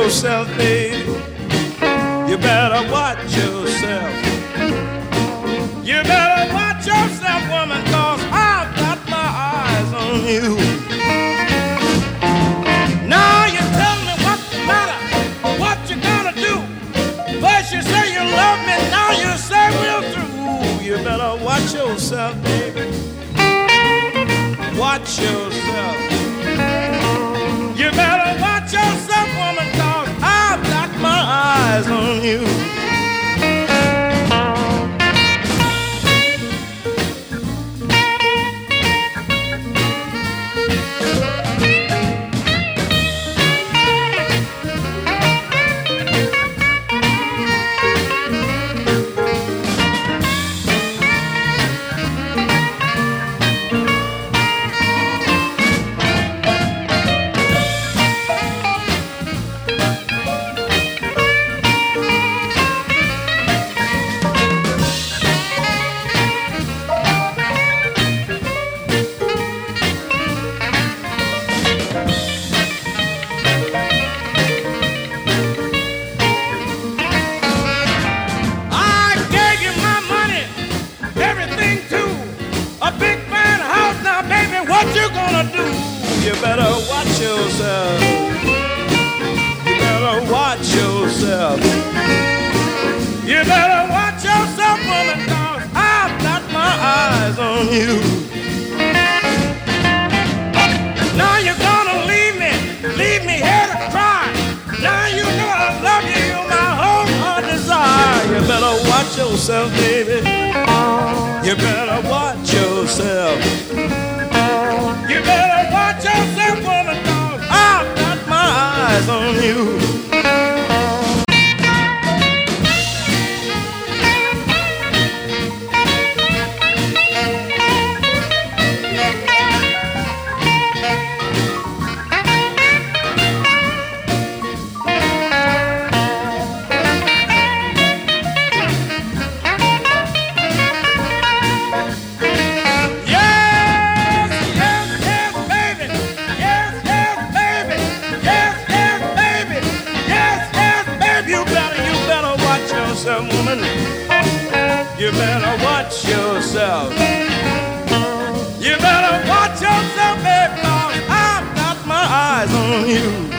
yourself, baby. You better watch yourself. You better watch yourself, woman, 'cause I've got my eyes on you. Now you tell me what's the matter, what you gonna do? First you say you love me, now you say we're through. You better watch yourself, baby. Watch yourself. You better watch yourself, woman, 'cause I've got my eyes on you. What you gonna do? You better watch yourself. You better watch yourself. You better watch yourself, woman, 'cause I've got my eyes on you. Now you're gonna leave me here to cry. Now you know I love you, you're my whole heart desire. You better watch yourself, baby. You better watch yourself. You better watch yourself, woman, 'cause I've got my eyes on you. Woman, you better watch yourself. You better watch yourself, baby, 'cause I've got my eyes on you.